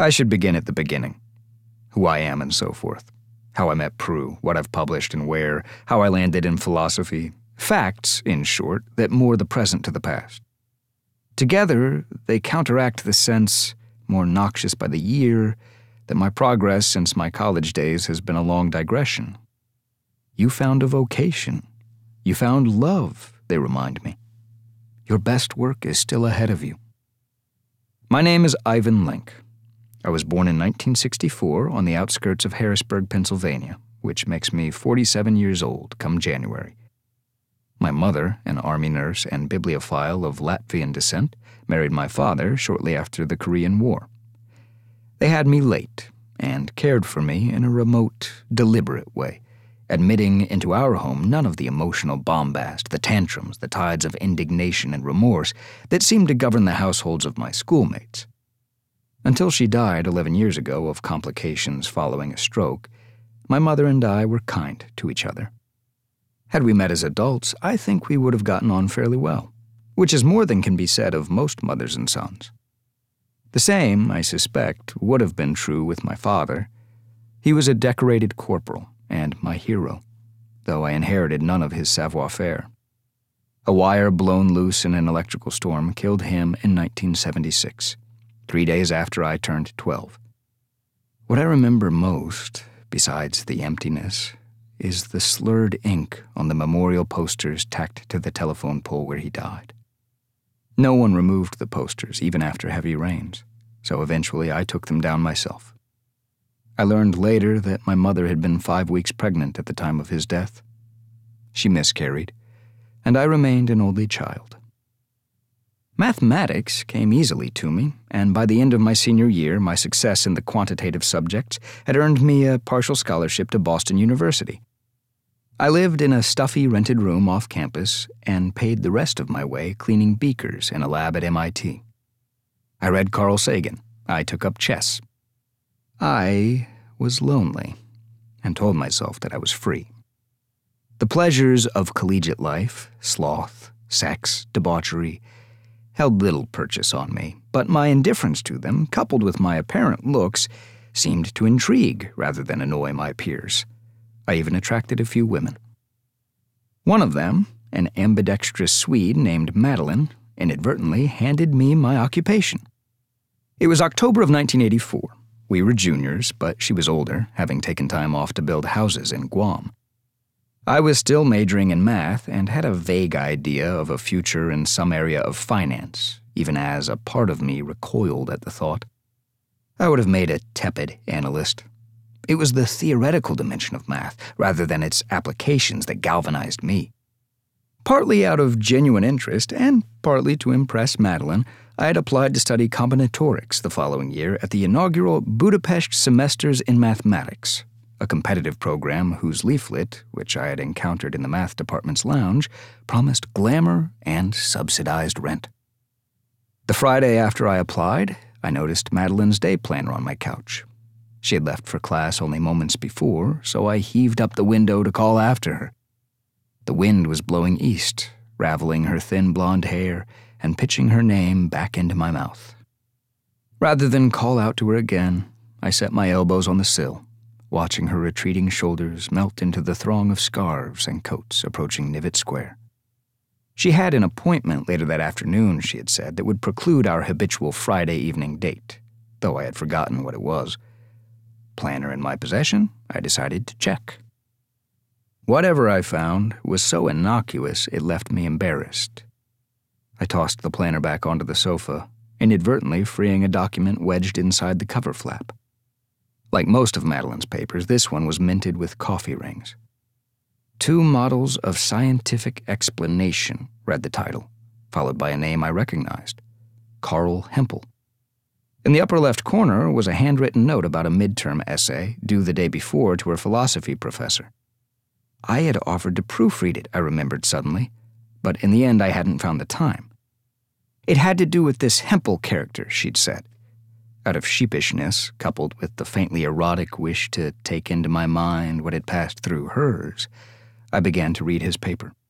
I should begin at the beginning. Who I am and so forth. How I met Prue, what I've published and where, how I landed in philosophy. Facts, in short, that moor the present to the past. Together, they counteract the sense, more noxious by the year, that my progress since my college days has been a long digression. You found a vocation. You found love, they remind me. Your best work is still ahead of you. My name is Ivan Link. I was born in 1964 on the outskirts of Harrisburg, Pennsylvania, which makes me 47 years old come January. My mother, an Army nurse and bibliophile of Latvian descent, married my father shortly after the Korean War. They had me late and cared for me in a remote, deliberate way, admitting into our home none of the emotional bombast, the tantrums, the tides of indignation and remorse that seemed to govern the households of my schoolmates. Until she died 11 years ago of complications following a stroke, my mother and I were kind to each other. Had we met as adults, I think we would have gotten on fairly well, which is more than can be said of most mothers and sons. The same, I suspect, would have been true with my father. He was a decorated corporal and my hero, though I inherited none of his savoir-faire. A wire blown loose in an electrical storm killed him in 1976. 3 days after I turned 12. What I remember most, besides the emptiness, is the slurred ink on the memorial posters tacked to the telephone pole where he died. No one removed the posters, even after heavy rains, so eventually I took them down myself. I learned later that my mother had been 5 weeks pregnant at the time of his death. She miscarried, and I remained an only child. Mathematics came easily to me, and by the end of my senior year, my success in the quantitative subjects had earned me a partial scholarship to Boston University. I lived in a stuffy rented room off campus and paid the rest of my way cleaning beakers in a lab at MIT. I read Carl Sagan. I took up chess. I was lonely and told myself that I was free. The pleasures of collegiate life, sloth, sex, debauchery, held little purchase on me, but my indifference to them, coupled with my apparent looks, seemed to intrigue rather than annoy my peers. I even attracted a few women. One of them, an ambidextrous Swede named Madeline, inadvertently handed me my occupation. It was October of 1984. We were juniors, but she was older, having taken time off to build houses in Guam. I was still majoring in math and had a vague idea of a future in some area of finance, even as a part of me recoiled at the thought. I would have made a tepid analyst. It was the theoretical dimension of math, rather than its applications, that galvanized me. Partly out of genuine interest, and partly to impress Madeline, I had applied to study combinatorics the following year at the inaugural Budapest Semesters in Mathematics, a competitive program whose leaflet, which I had encountered in the math department's lounge, promised glamour and subsidized rent. The Friday after I applied, I noticed Madeline's day planner on my couch. She had left for class only moments before, so I heaved up the window to call after her. The wind was blowing east, raveling her thin blonde hair and pitching her name back into my mouth. Rather than call out to her again, I set my elbows on the sill, watching her retreating shoulders melt into the throng of scarves and coats approaching Nivet Square. She had an appointment later that afternoon, she had said, that would preclude our habitual Friday evening date, though I had forgotten what it was. Planner in my possession, I decided to check. Whatever I found was so innocuous it left me embarrassed. I tossed the planner back onto the sofa, inadvertently freeing a document wedged inside the cover flap. Like most of Madeline's papers, this one was minted with coffee rings. 2 Models of Scientific Explanation, read the title, followed by a name I recognized, Carl Hempel. In the upper left corner was a handwritten note about a midterm essay due the day before to her philosophy professor. I had offered to proofread it, I remembered suddenly, but in the end I hadn't found the time. It had to do with this Hempel character, she'd said. Out of sheepishness, coupled with the faintly erotic wish to take into my mind what had passed through hers, I began to read his paper.